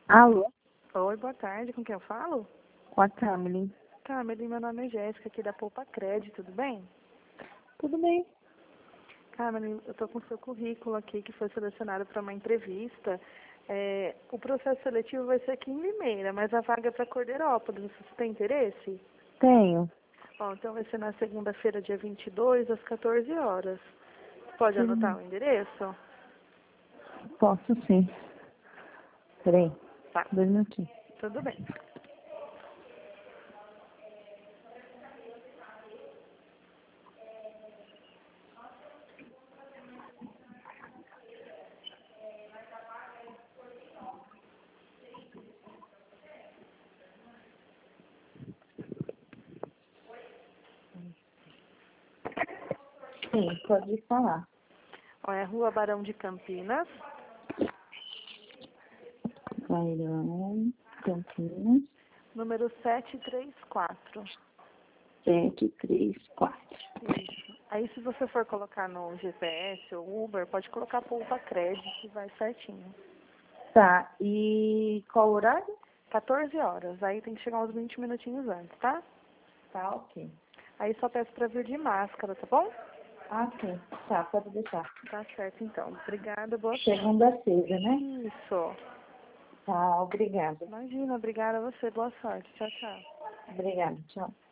Alô? Oi, boa tarde. Com quem eu falo? Com a Camille. Camille, meu nome é Jéssica, aqui da Poupa Crédito, tudo bem? Tudo bem? Camille, eu estou com o seu currículo aqui, que foi selecionado para uma entrevista. O processo seletivo vai ser aqui em Limeira, mas a vaga é para Cordeirópolis. Você tem interesse? Tenho. Bom, então vai ser na segunda-feira, dia 22, às 14 horas. Pode anotar o endereço? Posso sim. Peraí, Tá, 2 minutinhos. tudo bem. Sim, pode falar. Ó, é Rua Barão de Campinas, Bairão, Campinas, número 734. 734. Isso. Aí, se você for colocar no GPS ou Uber, pode colocar Poupa Crédito que vai certinho. Tá, e qual horário? 14 horas. Aí tem que chegar uns 20 minutinhos antes, tá? Tá, ok. Aí só peço pra vir de máscara, tá bom? Ah, sim. Tá, pode deixar. Tá certo, então. Obrigada, boa sorte. Segunda-feira, né? Isso. Tá, obrigada. Imagina, obrigada a você. Boa sorte. Tchau, tchau. Obrigada, tchau.